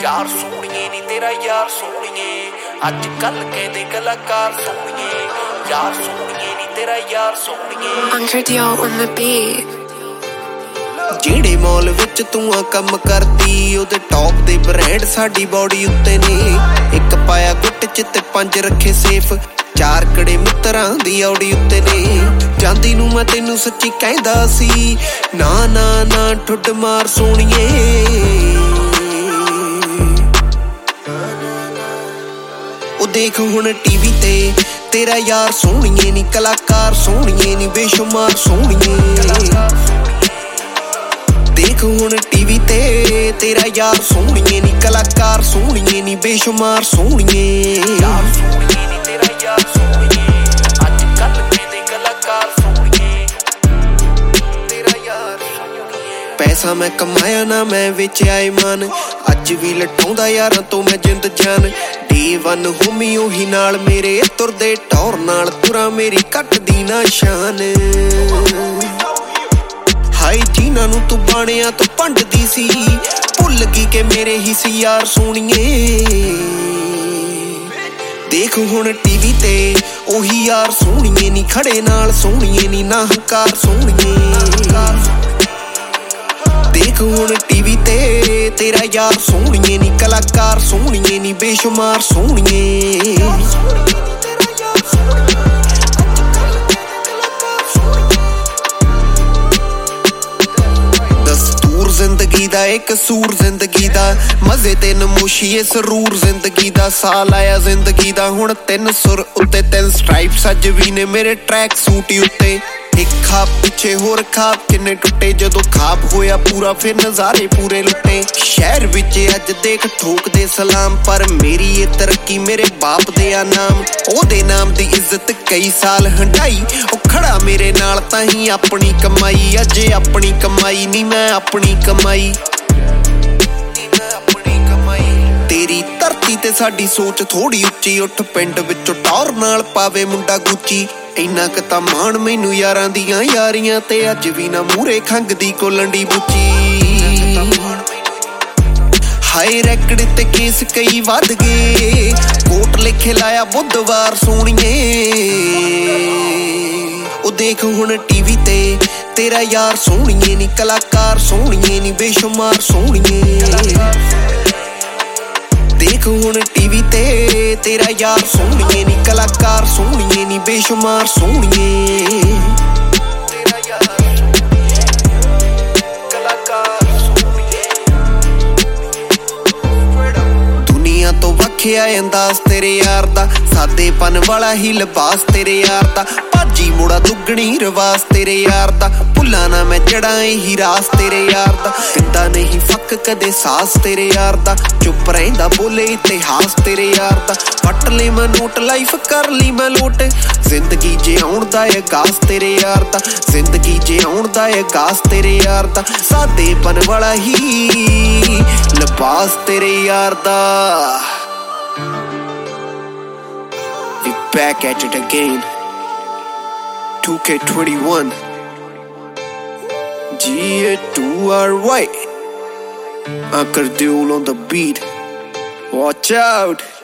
यार सोहणिए नी तेरा यार सोहणिए अज कल कहते कलाकार सोहणिए यार सोहणिए नी तेरा यार सोहणिए Anchor Dio on the beat. ਜਿਹੜੇ ਮੌਲ ਵਿੱਚ ਤੂੰ ਆ ਕੰਮ ਕਰਦੀ ਉਹਦੇ ਟੌਪ ਦੇ ਬ੍ਰਾਂਡ ਸਾਡੀ ਬੋਡੀ ਉੱਤੇ ਨੇ ਇੱਕ ਪਾਇਆ ਗੁੱਟ ਚ ਤੇ 5 ਰੱਖੇ ਸੇਫ 4 ਕੜੇ ਮਿੱਤਰਾਂ ਦੀ ਔੜੀ ਉੱਤੇ ਨੇ ਜਾਂਦੀ ਨੂੰ ਮੈਂ ਤੈਨੂੰ ਸੱਚੀ ਕਹਿੰਦਾ ਸੀ ਨਾ ਨਾ ਨਾ ਠੁੱਡ ਮਾਰ ਸੋਹਣੀਏ ਉਹ ਦੇਖ ਹੁਣ ਟੀਵੀ ਤੇ ਤੇਰਾ ਯਾਰ ਸੋਹਣੀਏ ਨੀ ਕਲਾਕਾਰ ਸੋਹਣੀਏ ਨੀ ਬੇਸ਼ੁਮਾਰ ਸੋਹਣੀਏ ਦੇਖ ਹੁਣ ਟੀਵੀ ਤੇ ਤੇਰਾ ਯਾਰ ਸੋਹਣੀਏ ਨੀ ਕਲਾਕਾਰ ਸੋਹਣੀਏ ਨੀ ਬੇਸ਼ੁਮਾਰ ਸੋਹਣੀਏ ਯਾਰ ਸੋਹਣੀਏ ਨੀ ਤੇਰਾ ਯਾਰ ਸੋਹਣੀਏ ਅੱਜ ਕੱਲ ਕਹਿੰਦੇ ਕਲਾਕਾਰ ਸੋਹਣੀਏ ਤੇਰਾ ਯਾਰ ਸੋਹਣੀਏ ਪੈਸਾ ਮੈਂ ਕਮਾਇਆ ਨਾ ਮੈਂ ਵੇਚਿਆ ਏ ਮਨ ਅੱਜ ਵੀ ਲਟਾਉਂਦਾ ਯਾਰਾਂ ਤੋਂ ਮੈਂ ਜਿੰਦ ਜਾਨ D1 ਹੋਮੀ ਉਹੀ ਨਾਲ ਮੇਰੇ ਤੁਰਦੇ ਟੌਰ ਨਾਲ ਤੁਰਾਂ ਮੇਰੀ ਕੱਟਦੀ ਨਾ ਸ਼ਾਨ ਹਾਈ ਜਿਨ੍ਹਾਂ ਨੂੰ ਤੂੰ ਬਾਣਿਆ ਤੋਂ ਭੰਡਦੀ ਸੀ ਭੁੱਲ ਗਈ ਕਿ ਮੇਰੇ ਹੀ ਸੀ ਯਾਰ ਸੋਹਣੀਏ ਦੇਖ ਹੁਣ ਟੀਵੀ ਤੇ ਉਹੀ ਯਾਰ ਸੋਹਣੀਏ ਨੀ ਖੜੇ ਨਾਲ ਸੋਹਣੀਏ ਨੀ ਨਾ ਹੰਕਾਰ ਸੋਹਣੀਏ ਦੇਖ ਹੁਣ ਟੀਵੀ ਤੇ ਤੇਰਾ ਯਾਰ ਸੋਹਣੀਏ ਨੀ ਕਲਾਕਾਰ ਸੋਹਣੀਏ ਨੀ ਬੇਸ਼ੁਮਾਰ ਸੋਹਣੀਏ ਜ਼ਿੰਦਗੀ ਦਾ ਇੱਕ ਕਸੂਰ ਜ਼ਿੰਦਗੀ ਦਾ ਮਜ਼ੇ ਤੇ ਨਮੋਸ਼ੀਏ ਸਰੂਰ ਜ਼ਿੰਦਗੀ ਦਾ ਸਾਹ ਲਾਇਆ ਜ਼ਿੰਦਗੀ ਦਾ ਹੁਣ 3 ਸੁਰ ਉੱਤੇ 3 ਸਟ੍ਰਾਈਪਸ ਅੱਜ ਵੀ ਨੇ ਮੇਰੇ ਟਰੈਕ ਸੂਟ ਉੱਤੇ ਇੱਕ ਖਾਬ ਪਿੱਛੇ ਹੋਰ ਖਾਬ ਕਿੰਨੇ ਟੁੱਟੇ ਜਦੋਂ ਖਾਬ ਹੋਇਆ ਪੂਰਾ ਫਿਰ ਨਜ਼ਾਰੇ ਪੂਰੇ ਲੁੱਟੇ ਸ਼ਹਿਰ ਵਿੱਚ ਅੱਜ ਦੇਖ ਠੋਕਦੇ ਸਲਾਮ ਪਰ ਮੇਰੀ ਇਹ ਤਰੱਕੀ ਮੇਰੇ ਬਾਪ ਦੇ ਆ ਨਾਮ ਉਹਦੇ ਨਾਮ ਦੀ ਇੱਜ਼ਤ ਕਈ ਸਾਲ ਹੰਡਾਈ ਉਹ ਖੜਾ ਮੇਰੇ ਨਾਲ ਤਾਂ ਹੀ ਆਪਣੀ ਕਮਾਈ ਅੱਜ ਆਪਣੀ ਕਮਾਈ ਨਹੀਂ ਮੈਂ ਆਪਣੀ ਕਮਾਈ ਤੇਰੀ ਧਰਤੀ ਤੇ ਸਾਡੀ ਸੋਚ ਥੋੜੀ ਉੱਚੀ ਉੱਠ ਪਿੰਡ ਵਿੱਚੋਂ ਟੌਰ ਨਾਲ ਪਾਵੇ ਮੁੰਡਾ ਗੁੱਚੀ ਇੰਨਾ ਕੁ ਤਾਂ ਮਾਣ ਮੈਨੂੰ ਯਾਰਾਂ ਦੀਆਂ ਯਾਰੀਆਂ ਤੇ ਅੱਜ ਵੀ ਨਾ ਮੂਰੇ ਖੰਗਦੀ ਕੋਲੰਡੀ ਬੁੱਚੀ ਹਾਈ ਰੈਕਡ ਤੇ ਕੇਸ ਕਈ ਵੱਧ ਗਏ ਕੋਟ ਲਿਖੇ ਲਾਇਆ ਬੁੱਧਵਾਰ ਸੋਹਣੀਏ ਉਹ ਦੇਖ ਹੁਣ ਟੀਵੀ ਤੇ ਤੇਰਾ ਯਾਰ ਸੋਹਣੀਏ ਨੀ ਕਲਾਕਾਰ ਸੋਹਣੀਏ ਨੀ ਬੇਸ਼ੁਮਾਰ ਸੋਹਣੀਏ ਦੇਖ ਹੁਣ ਟੀਵੀ ਤੇ ਤੇਰਾ ਯਾਰ ਸੋਹਣੀਏ ਨੀ ਕਲਾਕਾਰ ਸੋਹਣੀਏ ਨੀ ਬੇਸ਼ੁਮਾਰ ਸੋਹਣੀਏ ਤੇਰਾ ਯਾਰ ਕਲਾਕਾਰ ਸੋਹਣੀਏ ਦੁਨੀਆ ਤੋਂ ਵੱਖਿਆ ਅੰਦਾਜ਼ ਤੇਰੇ ਯਾਰ ਦਾ ਸਾਦੇਪਨ ਵਾਲਾ ਹੀ ਲਿਬਾਸ ਤੇਰੇ ਯਾਰ ਦਾ ਭਾਜੀ ਮੋੜਾ ਦੁੱਗਣੀ ਰਿਵਾਜ਼ ਤੇਰੇ ਯਾਰ ਦਾ ਭੁੱਲਾ ਨਾ ਮੈਂ ਜੜਾਂ ਇਹੀ ਰਾਸ ਤੇਰੇ ਯਾਰ ਦਾ ਪਿੰਦਾ ਨਹੀਂ ਫੱਕ ਕਦੇ ਸਾਸ ਤੇਰੇ ਯਾਰ ਦਾ ਚੁੱਪ ਰਹਿੰਦਾ ਬੋਲੇ ਇਤਿਹਾਸ ਤੇਰੇ ਯਾਰ ਦਾ ਫੱਟ ਲੈ ਮੈਂ ਨੋਟ ਲਾਈਫ ਕਰ ਲਈ ਮੈਂ ਲੋਟ ਜ਼ਿੰਦਗੀ ਜਿਉਣ ਦਾ ਆਗਾਜ਼ ਤੇਰੇ ਯਾਰ ਦਾ ਜ਼ਿੰਦਗੀ ਜਿਉਣ ਦਾ ਆਗਾਜ਼ ਤੇਰੇ ਯਾਰ ਦਾ ਸਾਦੇਪਨ ਵਾਲਾ ਹੀ ਲਿਬਾਸ ਤੇਰੇ ਯਾਰ ਦਾ We back at it again 2K21 G2RY Anchor Dio on the beat. Watch out.